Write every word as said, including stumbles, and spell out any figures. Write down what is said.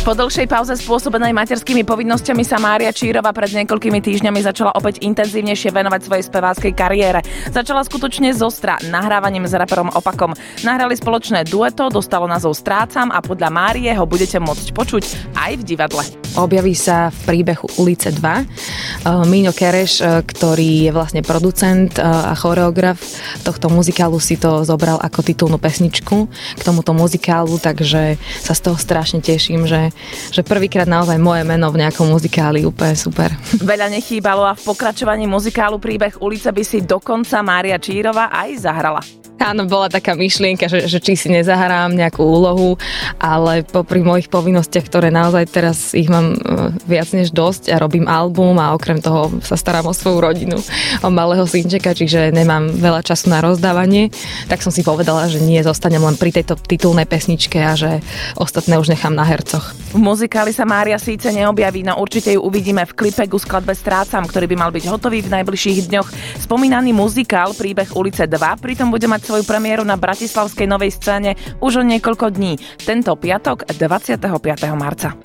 Po dlhšej pauze spôsobenej materskými povinnosťami sa Mária Čírova pred niekoľkými týždňami začala opäť intenzívnejšie venovať svojej speváckej kariére. Začala skutočne zostra nahrávaním s raperom Opakom. Nahrali spoločné dueto, dostalo názov Strácam a podľa Márie ho budete môcť počuť aj v divadle. Objaví sa v príbehu Ulice dva. Míňo Kereš, ktorý je vlastne producent a choreograf tohto muzikálu, si to zobral ako titulnú pesničku k tomuto muzikálu, takže sa z toho strašne teším, že, že prvýkrát naozaj moje meno v nejakom muzikáli, úplne super. Veľa nechýbalo a v pokračovaní muzikálu Príbeh Ulice by si dokonca Mária Čírova aj zahrala. Áno, bola taká myšlienka, že, že či si nezahrám nejakú úlohu, ale popri mojich povinnostiach, ktoré naozaj teraz ich mám viac než dosť a robím album a okrem toho sa starám o svoju rodinu, o malého synčeka, čiže nemám veľa času na rozdávanie, tak som si povedala, že nie, zostanem len pri tejto titulnej pesničke a že ostatné už nechám na hercoch. V muzikáli sa Mária síce neobjaví, no určite ju uvidíme v klipe ku skladbe Strácam, ktorý by mal byť hotový v najbližších dňoch. Spomínaný muzikál Príbeh Ulice dva pritom bude mať svoju premiéru na bratislavskej Novej scéne už o niekoľko dní, tento piatok dvadsiateho piateho marca.